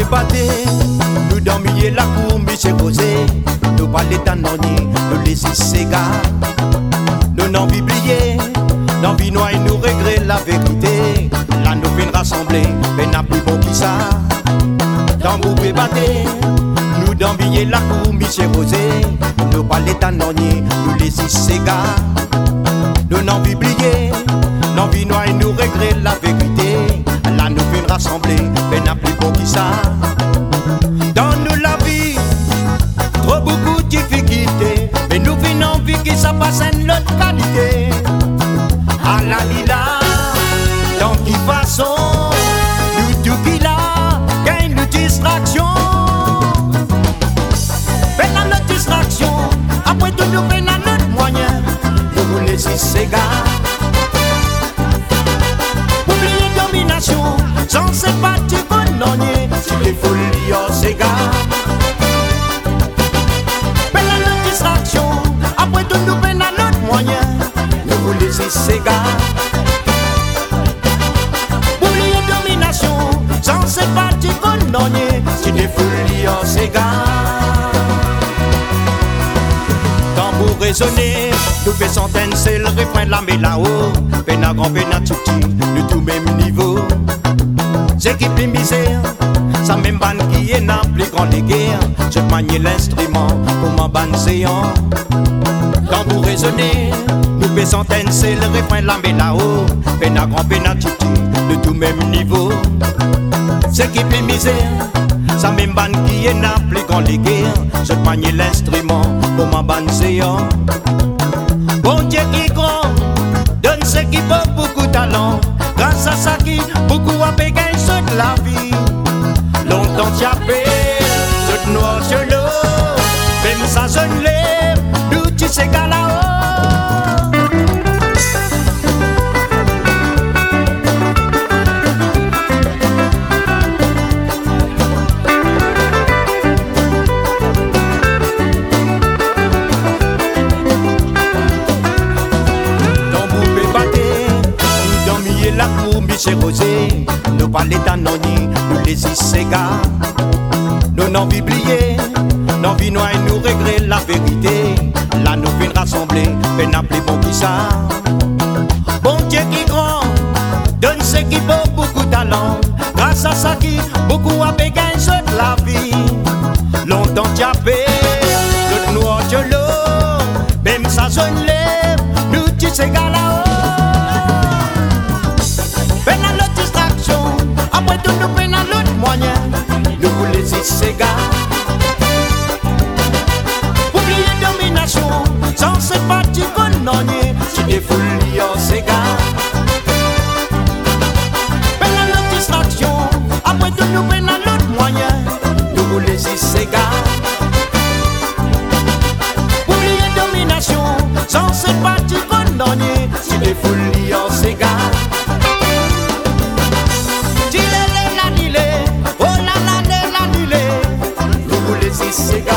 pouvons battre, nous dormions la cour, Michel Rosé. Nous parler d'anonyme, nous laisser ségar. Nous n'en oublier, dans vie noire nous regrettons la vérité. Là nous venons rassembler, mais n'a plus bon qui ça. Dans vous pouvez battre, nous dormions la cour, Michel Rosé. Nous parler d'anonyme, nous laisser ségar. Nous n'en oublier, dans vie noire nous regrettons la vérité. Là nous venons rassembler, mais n'a plus bon qui ça. Dans nous la vie, trop beaucoup de difficultés, mais nous venons vivre qui ça passe une autre qualité. À la lila, dans qui façon, nous tout qui là, gagne une distraction. Fais dans notre distraction, après tout nous fais dans notre moyen, nous vous laissez ségar. Oubliez domination, sans c'est pas du bonhommier, si les folies en ségar. Fais dans notre distraction, après tout nous fais dans notre moyen, nous vous laissez ségar. Oubliez domination, sans c'est pas du bonhommier, si les folies en ségar. Pour raisonner, nous fait centaines, c'est le refrain de la là-haut. Pena grand, pena tout petit, nous tout même niveau. C'est qui plus misère, ça même ban qui est n'a plus grand les guerres. Je manier l'instrument pour ma bande séant. Quand vous raisonnez, nous fait centaines, c'est le refrain de la là-haut. Pena grand, pena tout petit, nous tout même niveau. C'est qui plus misère, ça même ban qui est n'a plus grand les guerres. Je manier l'instrument pour ma bande séant. Bon Dieu qui grand, donne ce qui peut beaucoup de talent. Grâce à ça qui beaucoup a payé de la vie. Longtemps t'y a fait, ce noir sur l'eau. Même ça je ne lève, nous tu sais qu'à là-haut. Michel Rosé, nous parler d'anonyme, nous laisser ségar. Nous n'en oublier, dans vie noire nous regrettons la vérité. Là nous venons rassembler, mais n'a plus bon qui ça. Bon Dieu qui grand, donne ce qui vaut beaucoup de talent. Grâce à ça qui beaucoup a payé de la vie. Longtemps t'y a fait, le noir de l'eau. Même ça je ne lève, nous tu sais qu'à là-haut. Fais dans notre distraction, après tout nous fais dans l'autre moyen, nous vous laissez ségar. Oubliez domination, sans se partir bonhommier, si des folies en ségar. Fais dans notre distraction, après tout nous fais dans l'autre moyen, nous vous laissez ségar. Oubliez domination, sans se partir bonhommier, si des folies en ségar. Oh la la la la, nous vous laissez ségar.